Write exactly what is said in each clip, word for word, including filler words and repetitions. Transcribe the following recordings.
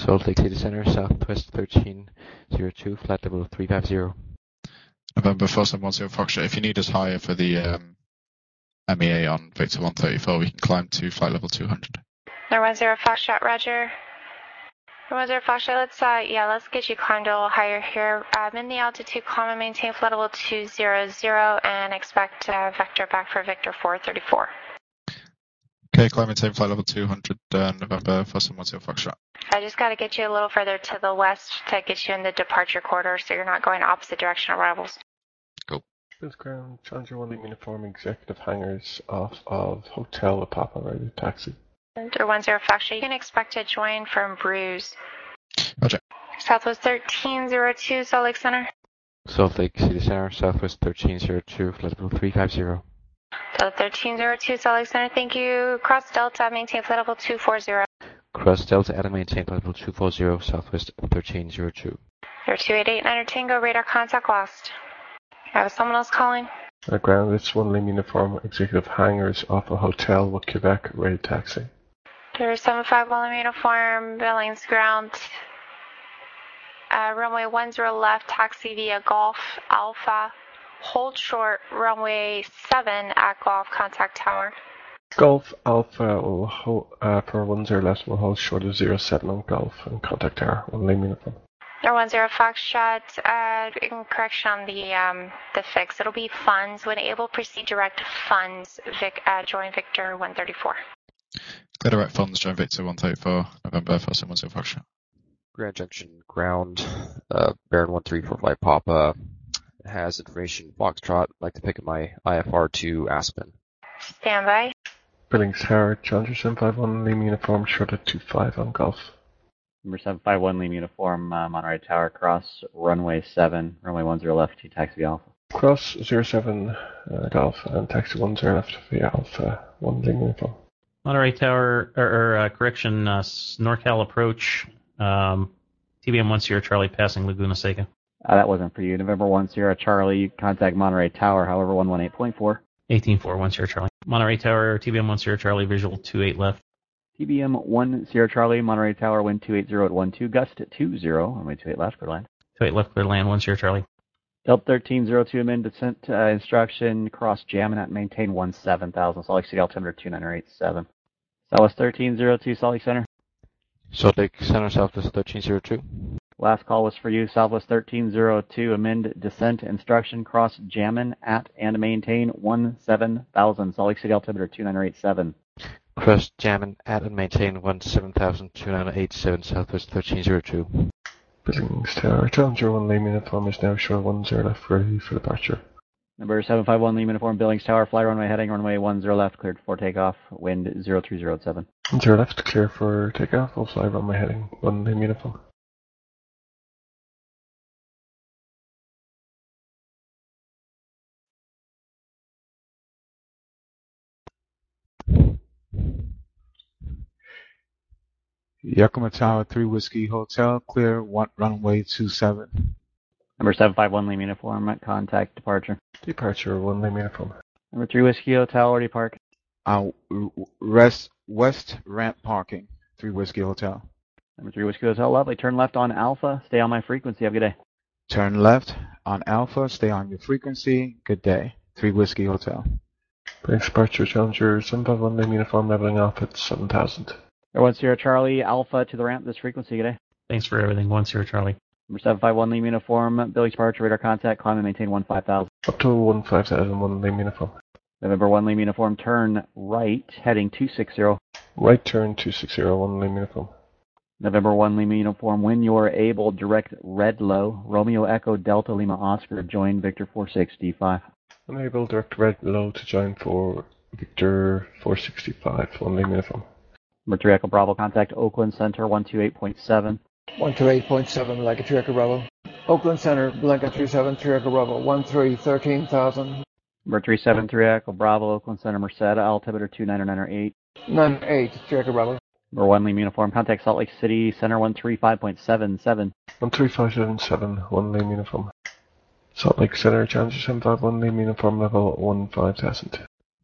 Salt Lake City Center, Southwest thirteen zero two, flight level three five zero. November four seven one zero Foxtrot, if you need us higher for the um, M E A on Victor one thirty-four, we can climb to flight level two hundred. Number one zero Foxtrot, roger. Number one zero Foxtrot, let's, uh, yeah, let's get you climbed a little higher here. Um, in the altitude, climb and maintain flight level two zero zero and expect uh, vector back for Victor four thirty-four. Okay, climb and maintain flight level two hundred, uh, November four seven one zero Foxtrot. I just got to get you a little further to the west to get you in the departure corridor so you're not going opposite direction of arrivals. Cool. This ground, Challenger one uniform executive hangars off of Hotel La Papa, ready taxi. Number one zero Foxtrot, you can expect to join from Bruce. Roger. Southwest thirteen zero two, Salt Lake Center. Salt Lake City Center, Southwest thirteen zero two, flight level three five zero. Delta thirteen zero two, Salt Lake Center, thank you. Cross Delta, maintain flight level two four zero. Cross Delta, Adam, maintain flight level two four zero, Southwest thirteen zero two. Number two eight eight, Niner Tango, radar contact lost. I have someone else calling. Uh, ground, it's one Lima uniform executive hangars off a hotel with Quebec, ready taxi. There's seven five one uniform, Billings ground. Uh, runway one zero left, taxi via Golf Alpha. Hold short, runway seven at Golf, contact tower. Golf Alpha will hold, uh, for one zero left will hold short of zero seven on Golf and contact tower, one Lima uniform. Or one zero Foxtrot, uh, in correction on the um, the fix. It'll be funds. When able, proceed direct funds. Vic, uh, join Victor one thirty-four. Clear direct funds, join Victor one thirty-four, November four seven one zero Foxtrot. Grand Junction ground, uh, Baron one three four five Papa has information Foxtrot. I'd like to pick up my I F R to Aspen. Standby. Billings Tower, Challenger seven five one Lima uniform short of two five on Golf. Number seven five one Lima uniform, uh, Monterey Tower, cross runway seven, runway one zero left to taxi Alpha. Cross zero seven uh, Golf and taxi one zero left via Alpha, one Lima uniform. Monterey Tower, or, or uh, correction, uh, NorCal approach, um, T B M one Sierra Charlie passing Laguna Seca. Uh, that wasn't for you. November one Sierra Charlie, contact Monterey Tower, however, one one eight point four. eighteen four, one Sierra Charlie. Monterey Tower, T B M one Sierra Charlie, visual two eight left. T B M one Sierra Charlie, Monterey Tower, wind two eight zero at one two, gust at two zero, runway two eight left, clear land. two eight left, clear land, one Sierra Charlie. Delta thirteen zero two, amend descent uh, instruction, cross Jam and maintain one seven thousand, Salt Lake City altimeter two nine eight seven. Southwest thirteen zero two, Salt Lake Center. Salt Lake Center, Southwest thirteen zero two. Last call was for you, Southwest thirteen zero two, amend descent instruction, cross Jammin at and maintain one seven thousand, Salt Lake City altimeter two nine eight seven. Cross Jammin at and maintain one seven thousand two nine eight seven, Southwest thirteen zero two. Billings Tower, Challenger one Lima uniform is now short one zero left, ready for departure. Number seven five one Lima uniform, Billings Tower, fly runway heading, runway one zero left, cleared for takeoff, wind zero three zero seven. one zero left, clear for takeoff, will fly runway heading, one Lima uniform. Yakima Tower, three Whiskey Hotel, clear, one, runway two seven. Number seven five one Lima uniform, contact departure. Departure, one Lima uniform. Number three Whiskey Hotel, where do you park? Uh, rest, West Ramp Parking, three Whiskey Hotel. Number three Whiskey Hotel, lovely. Turn left on Alpha, stay on my frequency, have a good day. Turn left on Alpha, stay on your frequency, good day. three Whiskey Hotel. Billings Departure, Challenger seven five one Lima uniform, leveling off at seven thousand. one Sierra Charlie, Alpha to the ramp, this frequency, good day. Thanks for everything, one Sierra Charlie. Number seven five one Lima uniform, Billings departure, radar contact, climb and maintain one five thousand. Up to one five thousand, one Lima uniform. November one Lima uniform, turn right, heading two six zero. Right turn two six zero, one Lima uniform. November one Lima uniform, when you're able, direct red low, Romeo Echo Delta Lima Oscar, join Victor four six D five. Unable, direct red low to join for Victor four sixty-five, one Lima uniform. Number three Echo Bravo, contact Oakland Center, one two eight point seven. one two eight point seven, Blanca three Echo Bravo. Oakland Center, Blanca three seven three Echo Bravo, one three thirteen thousand. Number three seven three Echo Bravo, Oakland Center, Merced, altimeter two nine nine eight. nine eight, three Echo Bravo. Number one Lima uniform, contact Salt Lake City Center, one three five point seven seven. one three five seven seven, one Lima uniform. Salt Lake Center, Challenger seven five one Lima uniform, level one five thousand.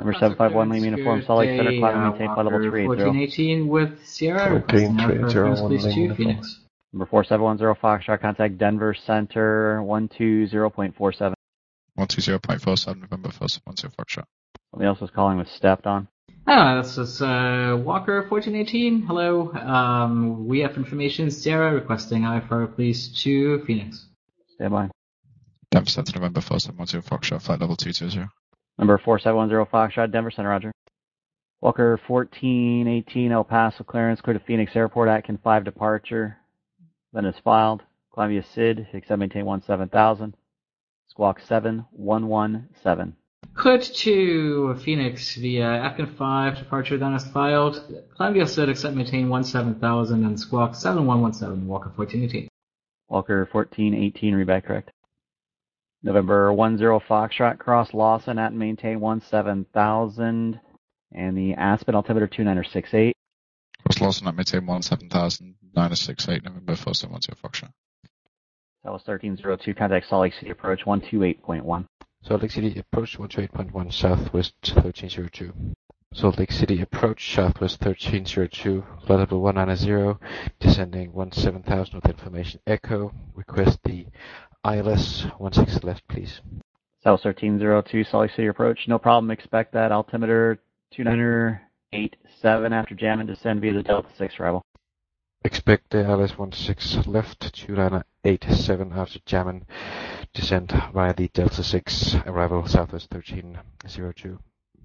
Number seven five one, Lima Uniform, Salt Lake Center, climb and maintain flight level three eight zero. fourteen eighteen with Sierra, requesting fourteen three zero Alpha, one, please Lima two, Uniform. Phoenix. Number four seven one zero, Foxtrot, contact Denver Center, one two zero point four seven. one two zero point four seven, November first, one zero Foxtrot. Somebody else was calling with stepped on. Ah, this is uh, Walker fourteen eighteen. Hello. Um, we have information. Sierra requesting I F R, please to Phoenix. Stand by. Denver Center, November first, one zero Foxtrot, flight level two two zero. Number four seven one zero, Foxtrot, Denver Center, roger. Walker fourteen eighteen, El Paso clearance, clear to Phoenix Airport, Atkin five departure. Then is filed. Climb via S I D, accept maintain one seven thousand. Squawk seven one one seven. Cleared to Phoenix via Atkin five, departure then is filed. Climb via S I D, accept maintain one seven thousand and squawk seven one one seven, Walker fourteen eighteen. Walker fourteen eighteen, read back correct. November one zero Foxtrot, cross Lawson at maintain one seven thousand. And the Aspen altimeter two nine six eight. Cross Lawson at maintain one seven thousand, nine six eight, November first, one zero Foxtrot. That was thirteen zero two, contact Salt Lake City approach one two eight point one. Salt Lake City approach one two eight point one, southwest thirteen zero two. Salt Lake City approach southwest thirteen zero two, flight level one nine zero, descending one seven thousand with information echo. Request the I L S one six left, please. South thirteen zero two, Salt Lake City approach. No problem, expect that altimeter two nine eight seven after jam and descend via the Delta six arrival. Expect the I L S one six left, two nine eight seven after jam and descend via the Delta six arrival southwest thirteen zero two.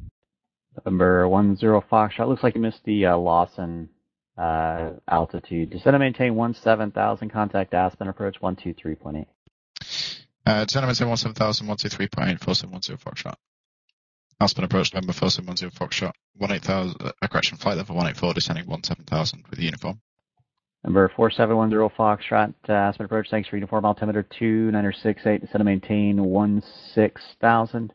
November one zero Foxtrot. Looks like you missed the uh, Lawson uh, altitude. Descend and maintain one seven thousand. Contact Aspen approach one two three point eight. Uh, descend and maintain one seven thousand, one two three point eight, four seven one zero Foxtrot. Aspen approach, November first, one zero Foxtrot. one eight thousand, uh, correction, flight level one eight four, descending one seven thousand with the uniform. Number four seven one zero Foxtrot, uh, Aspen approach. Thanks for uniform altimeter two nine six eight. Descend and maintain one six thousand.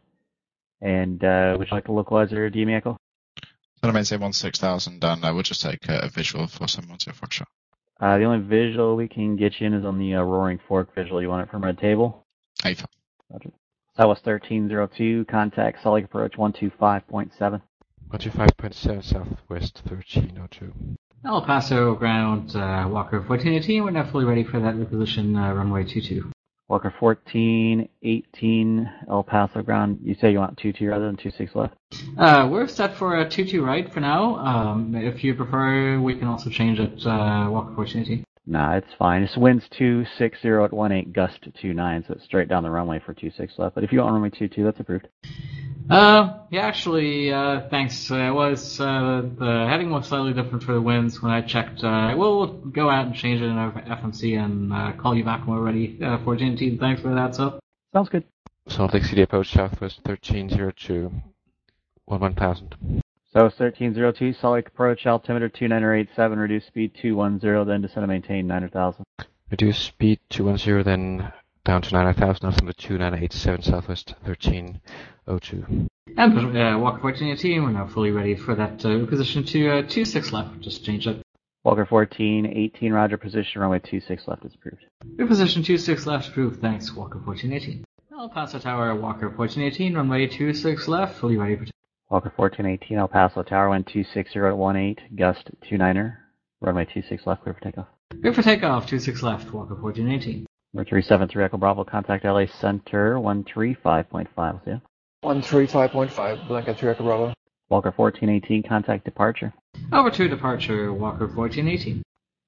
And uh, would you like the localizer D M E echo? Descend and maintain one six thousand, and uh, we'll just take uh, a visual for seven one zero Foxtrot. Uh, the only visual we can get you in is on the uh, Roaring Fork visual. You want it from Red Table? A F A. Roger. Southwest thirteen zero two, contact Salt Lake approach one two five point seven. one two five point seven, southwest thirteen oh two. El Paso ground, uh, Walker fourteen eighteen. We're now fully ready for that reposition, uh, runway two two. Walker fourteen eighteen, El Paso ground. You say you want two two rather than two six left? Uh, we're set for a two two right for now. Um, if you prefer, we can also change it, uh, Walker fourteen eighteen. Nah, it's fine. It's winds two six zero at one eight, gust two nine, so it's straight down the runway for two six left. But if you want runway two two, that's approved. Uh, yeah, actually, uh, thanks. Uh, it was, uh, the heading was slightly different for the winds when I checked. Uh, we'll go out and change it in our F M C and, uh, call you back when we're ready, uh, fourteen eighteen. Thanks for that, so. Sounds good. Salt Lake City approach southwest thirteen zero two, one one thousand. So thirteen zero two, Salt Lake approach, altimeter two nine eight seven, reduce speed two one zero, then descend and maintain nine thousand. Reduce speed two one zero, then down to nine thousand, altimeter two nine eight seven, southwest thirteen oh two. And uh, Walker fourteen eighteen, we're now fully ready for that uh, position to uh, two six left. Just change it. Walker fourteen eighteen, roger, position runway two six left is approved. Reposition two six left approved. Thanks, Walker fourteen eighteen. El Paso Tower, Walker fourteen eighteen, runway two six left, fully ready for. Walker fourteen eighteen, El Paso Tower, wind two six zero at one eight, gust two niner, runway two six left, clear for takeoff. Clear for takeoff, two six left, Walker fourteen eighteen. Number three seven three, Echo Bravo, contact L A Center, one three five point five, yeah. one three five point five, Blanket three Echo Bravo. Walker fourteen eighteen, contact departure. Over to departure, Walker fourteen eighteen.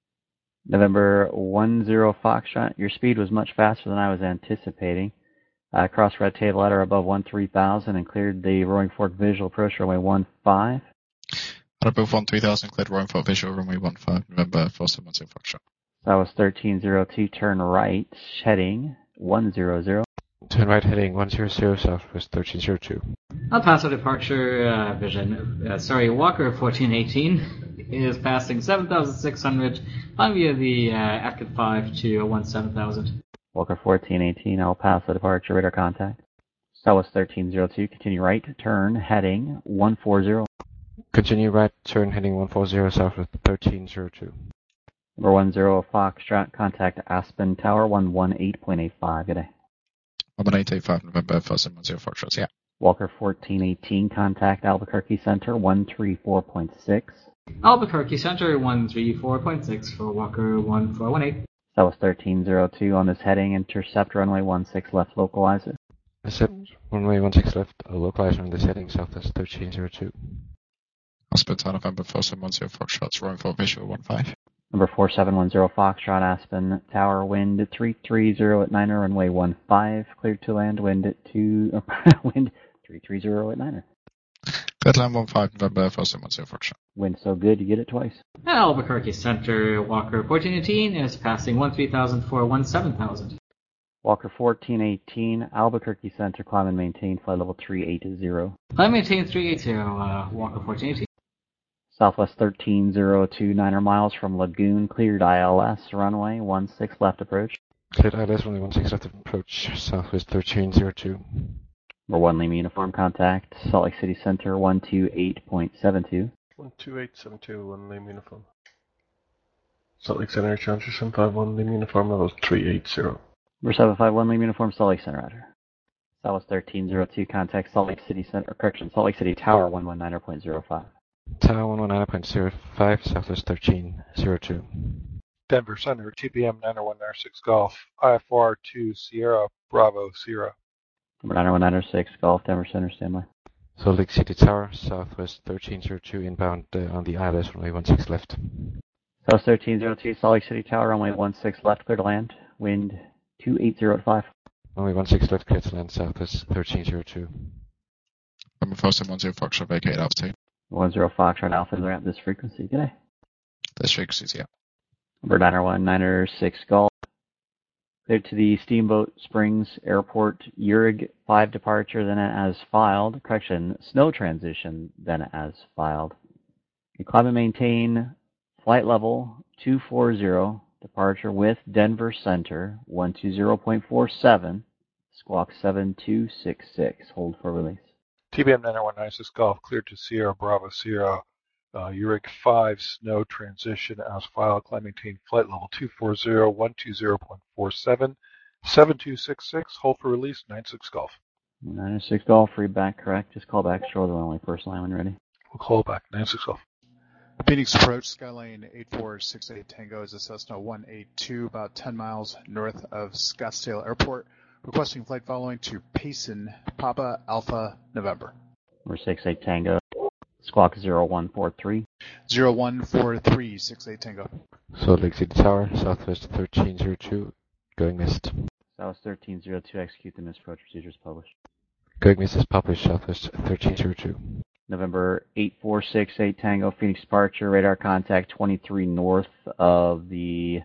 November one zero Foxtrot, your speed was much faster than I was anticipating. Uh, cross red table ladder above one three thousand and cleared the Roaring Fork visual approach runway one five. At above one three thousand, cleared Roaring Fork visual runway one five, November four seven one zero Foxtrot. That was thirteen zero two, turn right, heading one zero zero. Turn right heading one zero zero, southwest thirteen zero two. El Paso departure, uh, vision, uh, sorry, Walker fourteen eighteen is passing seven thousand six hundred, flying via the uh, Atkin five to one seven thousand. Walker fourteen eighteen, El Paso departure, radar contact. Southwest thirteen zero two, continue right, turn, heading one four zero. Continue right, turn heading one four zero, southwest thirteen zero two. Number one zero Foxtrot, contact Aspen Tower, one one eight point eight five, good day. one one eight eight five, November four seven one zero Foxtrot, yeah. Walker fourteen eighteen, contact Albuquerque Center one three four point six. Albuquerque Center one three four point six for Walker one four one eight. Southwest thirteen oh two on this heading, intercept runway one six left localizer. Intercept runway one six left, a localizer on this heading, Southwest thirteen oh two. Hospital November four seven one zero Foxtrot, runway four visual one five. Number four seven one zero Foxtrot, Aspen Tower, wind three three zero at niner, runway one five, cleared to land, wind at two, wind three three zero at niner. Cleared land one five, November four seven one zero Foxtrot. Wind so good, you get it twice. Albuquerque Center, Walker fourteen eighteen is passing one three thousand for one seven thousand. Walker fourteen eighteen, Albuquerque Center, climb and maintain flight level three eight zero. Climb maintain three eight zero, uh, Walker fourteen eighteen. Southwest thirteen oh two, niner miles from Lagoon, cleared I L S, runway one six left approach. Cleared I L S, runway one six left approach, Southwest thirteen oh two. Number one Lima uniform, contact Salt Lake City Center one two eight point seven two. one two eight seven two, one Lima uniform. Salt Lake Center, Challenger seven five one, Lima uniform, level three eight zero. Number seven five one Lima uniform, Salt Lake Center, Roger. Southwest thirteen oh two, contact Salt Lake City Center, or correction, Salt Lake City Tower one one nine point zero five. Tower one one nine point zero five, Southwest thirteen oh two. Denver Center, T P M nine one nine six Golf, I F R two Sierra Bravo Sierra. Number nine one nine six Golf, Denver Center, standby. Salt Lake City Tower, Southwest thirteen oh two, inbound uh, on the I L S, runway one six left. Southwest thirteen oh two, Salt Lake City Tower, runway one six left, clear to land, wind two eight zero at five. Runway one six left, clear to land, Southwest thirteen oh two. Number four seven one zero Foxtrot, vacate altitude. one zero Foxtrot Alpha, they're at this frequency. G'day. This frequency, yeah. Number nine one nine six Golf. Cleared to the Steamboat Springs Airport, Urig five departure, then as filed. Correction, snow transition, then as filed. You climb and maintain flight level two forty, departure with Denver Center, one two zero point four seven, squawk seven two six six. Hold for release. T B M nine one nine six Golf, cleared to Sierra Bravo Sierra, uh, Urig five, snow transition as filed, climb maintain flight level two forty, one two zero point four seven, seven two six six, hold for release, nine six Golf. nine six Golf, read back correct, just call back short of the only first line when you're ready. We'll call back, nine six Golf. Phoenix approach, Skylane eight four six eight Tango is a Cessna one eighty-two, about ten miles north of Scottsdale Airport. Requesting flight following to Payson, Papa Alpha, November. Number six eight Tango, squawk zero one four three. zero one four three six eight Tango. Salt Lake City Tower, Southwest thirteen oh two, going missed. Southwest thirteen oh two, execute the missed approach procedures published. Going missed is published, Southwest thirteen oh two. November eight four six eight Tango, Phoenix departure, radar contact twenty-three north of the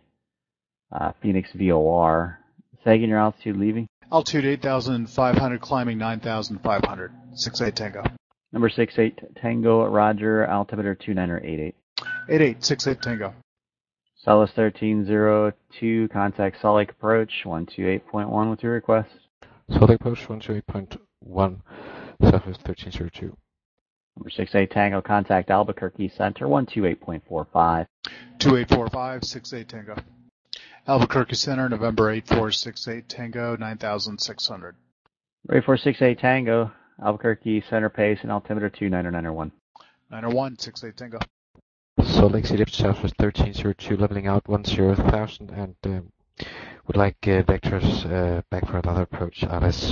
uh, Phoenix V O R. Sagan, your altitude leaving? Altitude eight thousand five hundred, climbing nine thousand five hundred. six eight Tango. Number six eight Tango, Roger, altimeter two niner eight eight. eight eight six eight Tango. Southwest thirteen oh two, contact Salt Lake approach one two eight point one with your request. Salt Lake approach one two eight point one, Southwest thirteen oh two. Number six eight Tango, contact Albuquerque Center one two eight point four five. two eight four five six eight Tango. Albuquerque Center, November eight four six eight Tango, nine thousand six hundred. eight four six eight Tango, Albuquerque Center pace and altimeter two niner niner one. niner one six eight Tango. Salt Lake City Southwest thirteen oh two, leveling out one zero thousand, and um, would like uh, vectors uh, back for another approach, I L S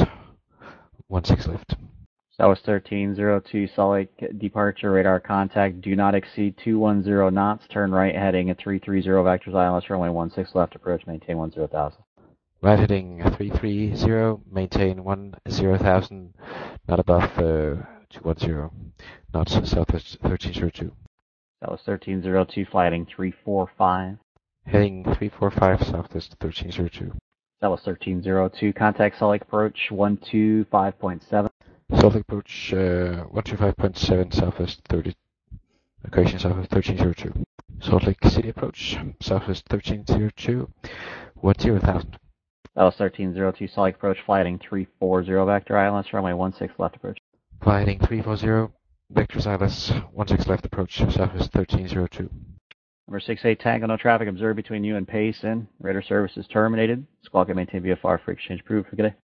one six left. Southwest thirteen oh two, Salt Lake departure, radar contact, do not exceed two one zero knots, turn right heading at three thirty vectors, I L S runway one six left, approach, maintain one zero thousand. Right heading three three zero, maintain one zero thousand, not above uh, two one zero, knots, Southwest thirteen oh two. Southwest thirteen oh two, flighting three four five. Heading three four five, Southwest thirteen oh two. Southwest thirteen oh two, contact Salt Lake approach one two five point seven. Salt Lake approach uh, one two five point seven, Southwest thirty, location Southwest thirteen oh two. Salt Lake City approach, Southwest thirteen oh two, one zero thousand. Southwest thirteen oh two, Salt Lake approach, flighting three four zero, vector I L S, runway one six left approach. Flighting three four zero, vectors I L S, one six left approach, Southwest thirteen oh two. Number six eight Tango, no traffic observed between you and Payson. Radar service is terminated. Squawk and maintain V F R for exchange approved. Good day.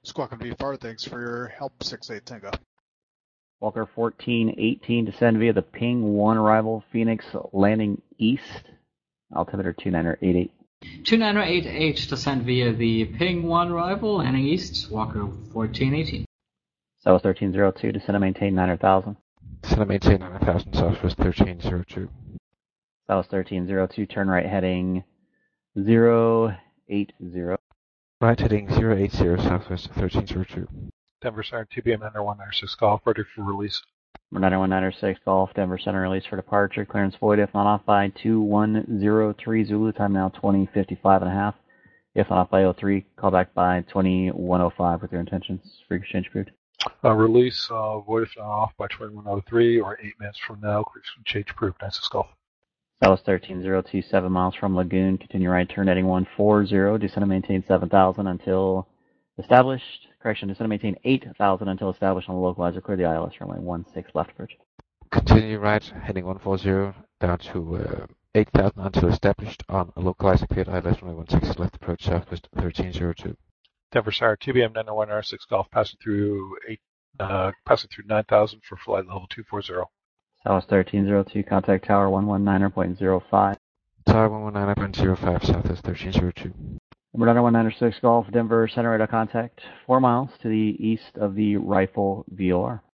Squawk V F R, thanks for your help, six eight Tango. Walker fourteen eighteen, descend via the ping one arrival, Phoenix landing east, altimeter two nine eight eight. two nine eight eight, descend via the ping one arrival, landing east, Walker fourteen eighteen. Southwest thirteen oh two, descend and maintain nine thousand. Descend and maintain nine thousand, Southwest thirteen oh two. Southwest thirteen oh two, turn right heading zero eight zero. Right heading zero eight zero, Southwest thirteen oh two. Denver Center, T B M nine one nine six Golf, ready for release. nine one nine six Golf, Denver Center, release for departure. Clearance void if not off by two one zero three Zulu, time now twenty fifty-five and a half. If not off by oh three, call back by twenty-one oh five with your intentions. Free exchange approved. Uh, release, uh, void if not off by twenty-one oh three or eight minutes from now. Quick exchange approved. Nine six Golf. Southwest thirteen oh two, seven miles from Lagoon. Continue right turn heading one four zero. Descend and maintain seven thousand until established. Correction, descend and maintain eight thousand until established on the localizer. Clear the I L S runway one six left approach. Continue right heading one four zero down to uh, eight thousand until established on a localizer. Cleared I L S runway one six left approach, Southwest thirteen oh two. Denver Center, T B M nine one nine six Golf, passing through eight, uh, passing through nine thousand for flight level two four zero. Southwest thirteen oh two, contact tower one one nine point oh five. Tower one one nine point oh five, Southwest thirteen oh two. Number nine one nine six Golf, Denver Center radar contact, four miles to the east of the Rifle V O R.